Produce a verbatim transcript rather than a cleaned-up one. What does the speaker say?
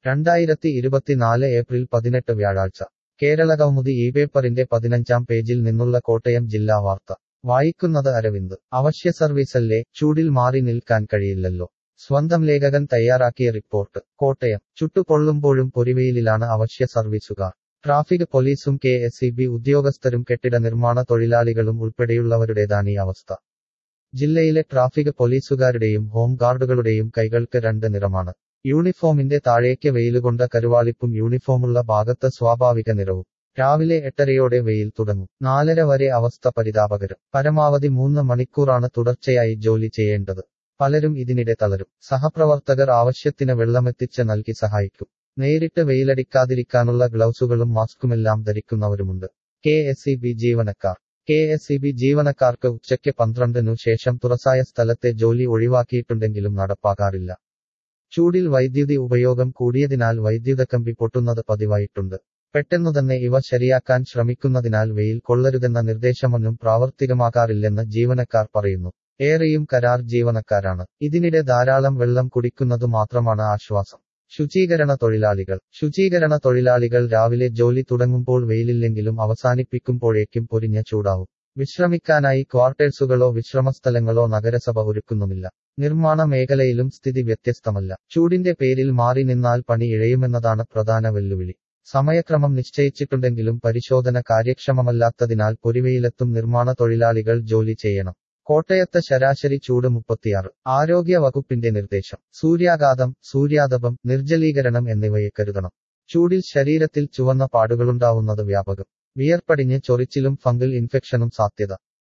രണ്ടായിരത്തി ഇരുപത്തിനാല് ഏപ്രിൽ പതിനെട്ട് വ്യാഴാഴ്ച കേരളകൗമുദി ഈ പേപ്പറിന്റെ പതിനഞ്ചാം പേജിൽ നിന്നുള്ള കോട്ടയം ജില്ലാ വാർത്ത വായിക്കുന്നത് അരവിന്ദ്. അവശ്യ സർവീസല്ലേ, ചൂടിൽ മാറി നിൽക്കാൻ കഴിയില്ലല്ലോ. സ്വന്തം ലേഖകൻ തയ്യാറാക്കിയ റിപ്പോർട്ട്. കോട്ടയം. ചുട്ടുപൊള്ളുമ്പോഴും പൊരിവെയിലാണ് അവശ്യ സർവീസുകാർ. ട്രാഫിക് പോലീസും കെ എസ് ഇ ബി ഉദ്യോഗസ്ഥരും കെട്ടിട നിർമ്മാണ തൊഴിലാളികളും ഉൾപ്പെടെയുള്ളവരുടേതാണീ അവസ്ഥ. ജില്ലയിലെ ട്രാഫിക് പോലീസുകാരുടെയും ഹോം ഗാർഡുകളുടെയും കൈകൾക്ക് രണ്ട് നിറമാണ്. യൂണിഫോമിന്റെ താഴേക്ക് വെയിലുകൊണ്ട കരുവാളിപ്പും യൂണിഫോമുള്ള ഭാഗത്ത് സ്വാഭാവിക നിറവും. രാവിലെ എട്ടരയോടെ വെയിൽ തുടങ്ങും. നാലര വരെ അവസ്ഥ പരിതാപകരം. പരമാവധി മൂന്ന് മണിക്കൂറാണ് തുടർച്ചയായി ജോലി ചെയ്യേണ്ടത്. പലരും ഇതിനിടെ തളരും. സഹപ്രവർത്തകർ ആവശ്യത്തിന് വെള്ളമെത്തിച്ച് നൽകി സഹായിക്കും. നേരിട്ട് വെയിലടിക്കാതിരിക്കാനുള്ള ഗ്ലൗസുകളും മാസ്കുമെല്ലാം ധരിക്കുന്നവരുമുണ്ട്. കെ എസ് ഇ ബി ജീവനക്കാർ. കെ എസ് ഇ ബി ജീവനക്കാർക്ക് ഉച്ചയ്ക്ക് പന്ത്രണ്ടിനു ശേഷം തുറസായ സ്ഥലത്തെ ജോലി ഒഴിവാക്കിയിട്ടുണ്ടെങ്കിലും നടപ്പാക്കാറില്ല. ചൂടിൽ വൈദ്യുതി ഉപയോഗം കൂടിയതിനാൽ വൈദ്യുതക്കമ്പി പൊട്ടുന്നത് പതിവായിട്ടുണ്ട്. പെട്ടെന്നുതന്നെ ഇവ ശരിയാക്കാൻ ശ്രമിക്കുന്നതിനാൽ വെയിൽ കൊള്ളരുതെന്ന നിർദ്ദേശമൊന്നും പ്രാവർത്തികമാകാറില്ലെന്ന് ജീവനക്കാർ പറയുന്നു. ഏറെയും കരാർ ജീവനക്കാരാണ്. ഇതിനിടെ ധാരാളം വെള്ളം കുടിക്കുന്നതു മാത്രമാണ് ആശ്വാസം. ശുചീകരണ തൊഴിലാളികൾ. ശുചീകരണ തൊഴിലാളികൾ രാവിലെ ജോലി തുടങ്ങുമ്പോൾ വെയിലില്ലെങ്കിലും അവസാനിപ്പിക്കുമ്പോഴേക്കും പൊരിഞ്ഞ ചൂടാവും. വിശ്രമിക്കാനായി ക്വാർട്ടേഴ്സുകളോ വിശ്രമസ്ഥലങ്ങളോ നഗരസഭ ഒരുക്കുന്നുമില്ല. നിർമ്മാണ മേഖലയിലും സ്ഥിതി വ്യത്യസ്തമല്ല. ചൂടിന്റെ പേരിൽ മാറി നിന്നാൽ പണി ഇഴയുമെന്നതാണ് പ്രധാന വെല്ലുവിളി. സമയക്രമം നിശ്ചയിച്ചിട്ടുണ്ടെങ്കിലും പരിശോധന കാര്യക്ഷമമല്ലാത്തതിനാൽ പൊരിവെയിലെത്തും നിർമ്മാണ തൊഴിലാളികൾ ജോലി ചെയ്യണം. കോട്ടയത്ത് ശരാശരി ചൂട് മുപ്പത്തിയാറ്. ആരോഗ്യ വകുപ്പിന്റെ നിർദ്ദേശം. സൂര്യാഘാതം, സൂര്യാതപം, നിർജ്ജലീകരണം എന്നിവയെ കരുതണം. ചൂടിൽ ശരീരത്തിൽ ചുവന്ന പാടുകളുണ്ടാവുന്നത് വ്യാപകം. വിയർപ്പടിഞ്ഞ് ചൊറിച്ചിലും ഫംഗൽ ഇൻഫെക്ഷനും സാധ്യത.